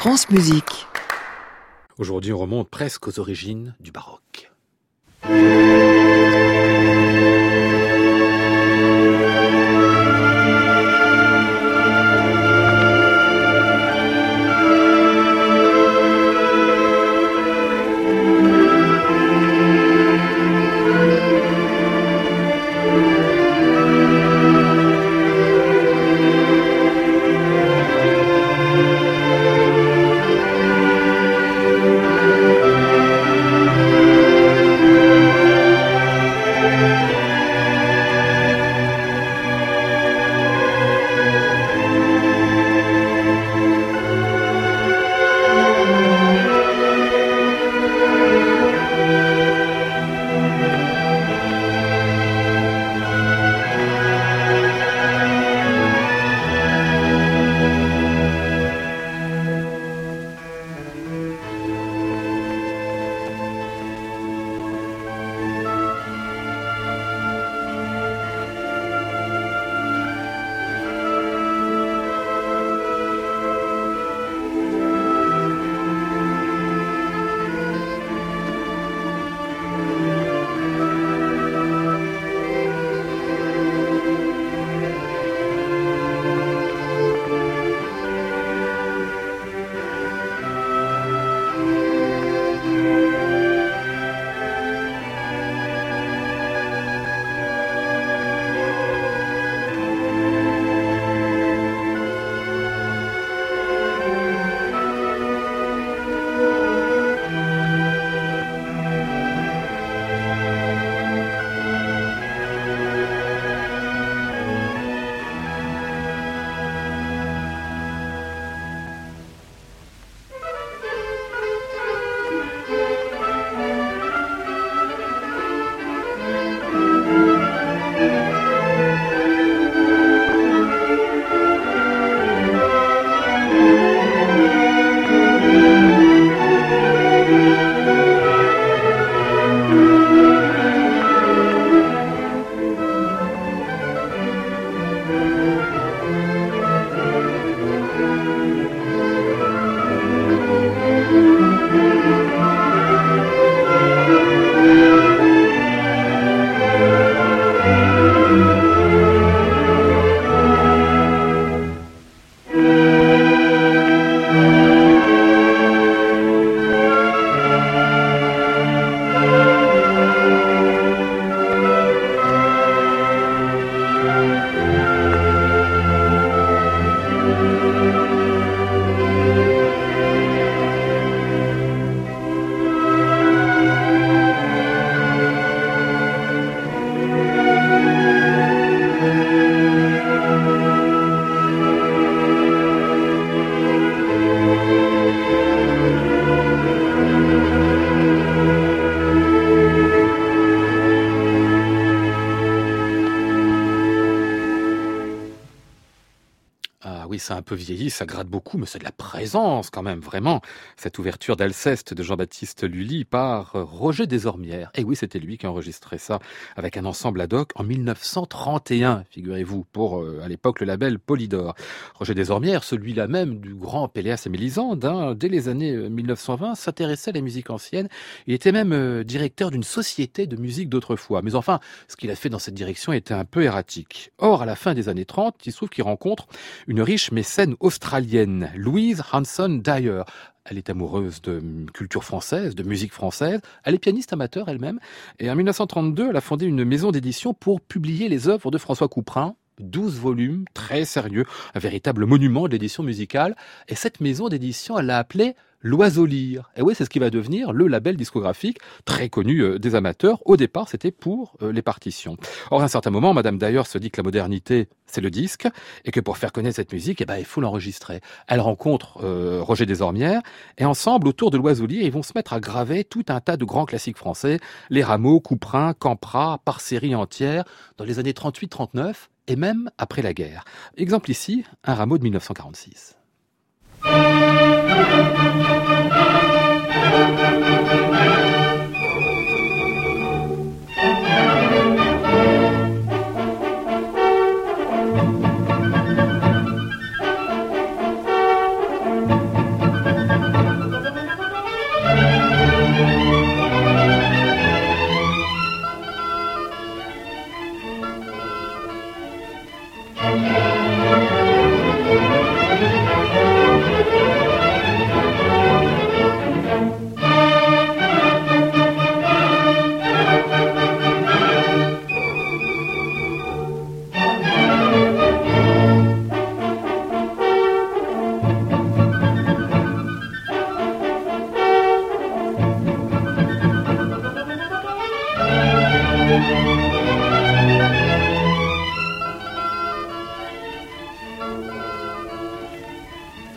France Musique. Aujourd'hui, on remonte presque aux origines du baroque. C'est un peu vieilli, ça gratte beaucoup, mais c'est de la présence quand même, vraiment. Cette ouverture d'Alceste de Jean-Baptiste Lully par Roger Desormières. Et oui, c'était lui qui a enregistré ça avec un ensemble ad hoc en 1931, figurez-vous, pour à l'époque le label Polydor. Roger Desormières, celui-là même du grand Péléas et Mélisande, dès les années 1920, s'intéressait à la musique ancienne. Il était même directeur d'une société de musique d'autrefois. Mais enfin, ce qu'il a fait dans cette direction était un peu erratique. Or, à la fin des années 30, il se trouve qu'il rencontre une riche mécène australienne, Louise Hanson Dyer. Elle est amoureuse de culture française, de musique française. Elle est pianiste amateur elle-même. Et en 1932, elle a fondé une maison d'édition pour publier les œuvres de François Couperin. 12 volumes, très sérieux, un véritable monument de l'édition musicale. Et cette maison d'édition, elle l'a appelée L'Oiseau Lyre. Et oui, c'est ce qui va devenir le label discographique très connu des amateurs. Au départ, c'était pour les partitions. Or, à un certain moment, Madame Dyer se dit que la modernité, c'est le disque, et que pour faire connaître cette musique, il faut l'enregistrer. Elle rencontre Roger Desormières, et ensemble, autour de L'Oiseau Lyre, ils vont se mettre à graver tout un tas de grands classiques français, les Rameau, Couperin, Campra, par série entière, dans les années 38-39, et même après la guerre. Exemple ici, un Rameau de 1946.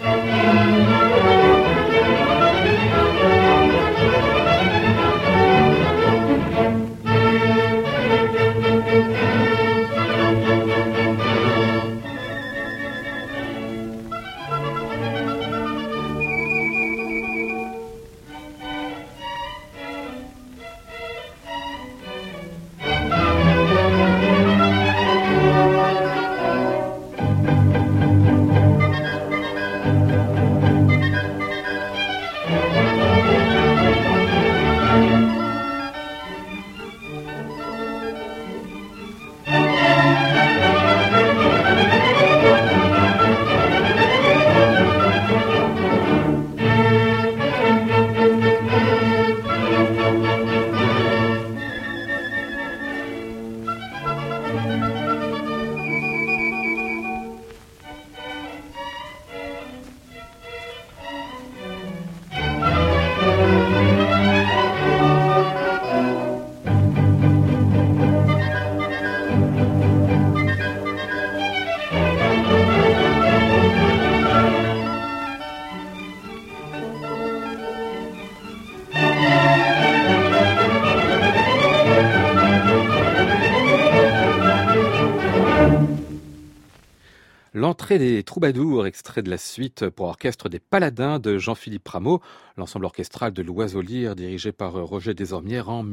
L'entrée des troubadours, extrait de la suite pour orchestre des Paladins de Jean-Philippe Rameau, l'ensemble orchestral de l'Oiseau Lyre dirigé par Roger Desormières en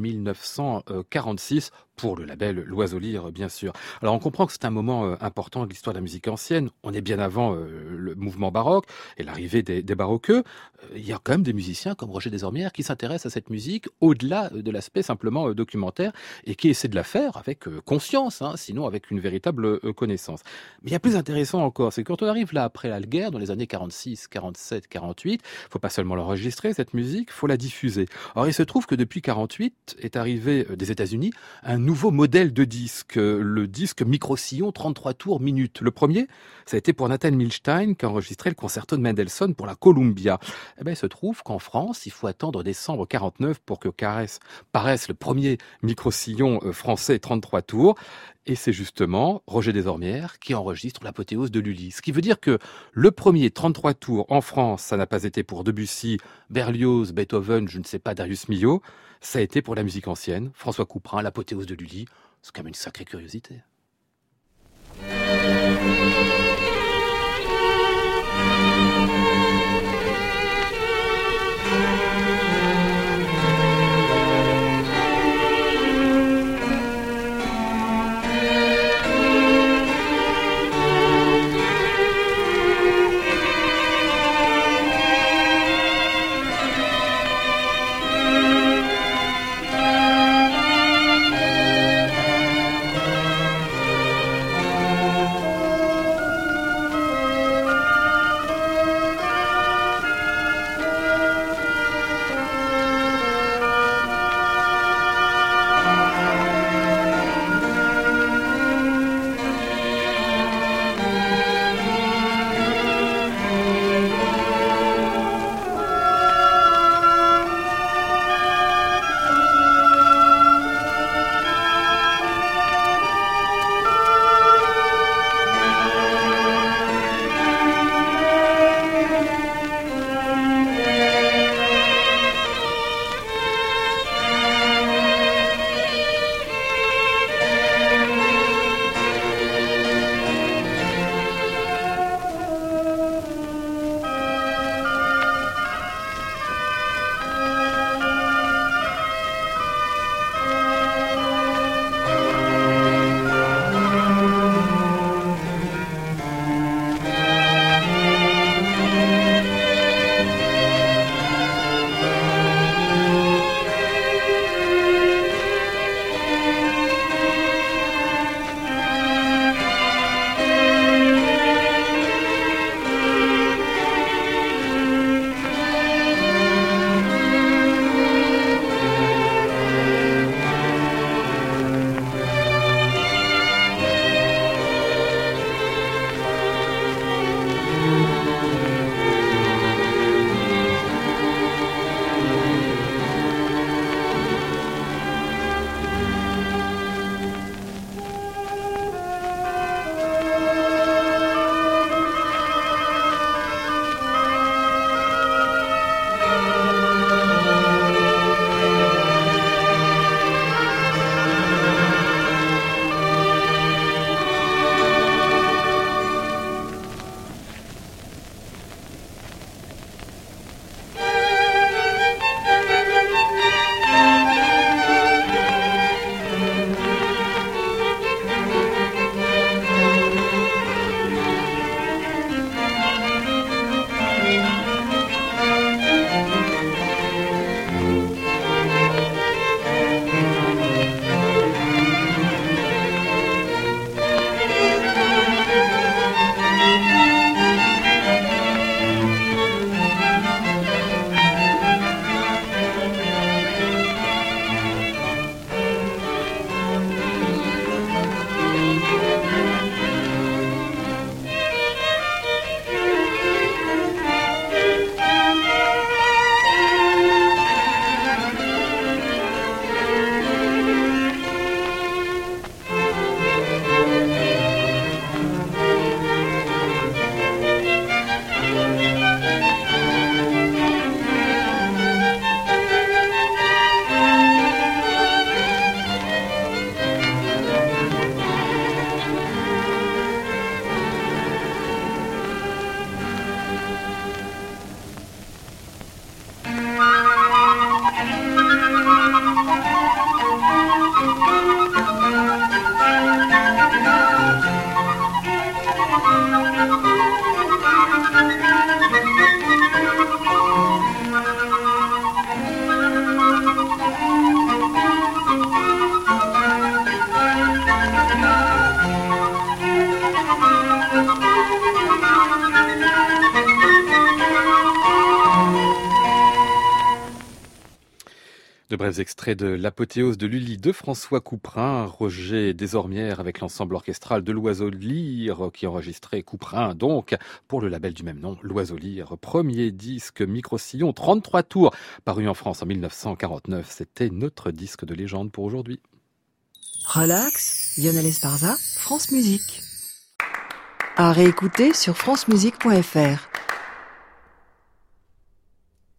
1946 pour le label L'Oiseau Lyre, bien sûr. Alors on comprend que c'est un moment important de l'histoire de la musique ancienne. On est bien avant le mouvement baroque et l'arrivée des baroqueux. Il y a quand même des musiciens comme Roger Desormières qui s'intéressent à cette musique au-delà de l'aspect simplement documentaire et qui essaient de la faire avec conscience, sinon avec une véritable connaissance. Mais il y a plus intéressant encore, c'est que quand on arrive là après la guerre, dans les années 46, 47, 48, faut pas seulement l'enregistrer, cette musique, faut la diffuser. Alors il se trouve que depuis 48 est arrivé des États-Unis un nouveau modèle de disque, le disque micro-sillon 33 tours minutes. Le premier, ça a été pour Nathan Milstein qui a enregistré le concerto de Mendelssohn pour la Columbia. Eh ben, il se trouve qu'en France, il faut attendre décembre 49 pour que paraisse le premier micro-sillon français 33 tours. Et c'est justement Roger Desormières qui enregistre l'apothéose de Lully. Ce qui veut dire que le premier 33 tours en France, ça n'a pas été pour Debussy, Berlioz, Beethoven, je ne sais pas, Darius Milhaud. Ça a été pour la musique ancienne, François Couperin, l'apothéose de Lully. C'est quand même une sacrée curiosité. De brefs extraits de l'apothéose de Lully de François Couperin, Roger Desormières avec l'ensemble orchestral de l'Oiseau Lyre qui enregistrait Couperin donc pour le label du même nom, l'Oiseau Lyre. Premier disque micro-sillon, 33 tours, paru en France en 1949. C'était notre disque de légende pour aujourd'hui. Relax, Lionel Esparza, France Musique. À réécouter sur francemusique.fr.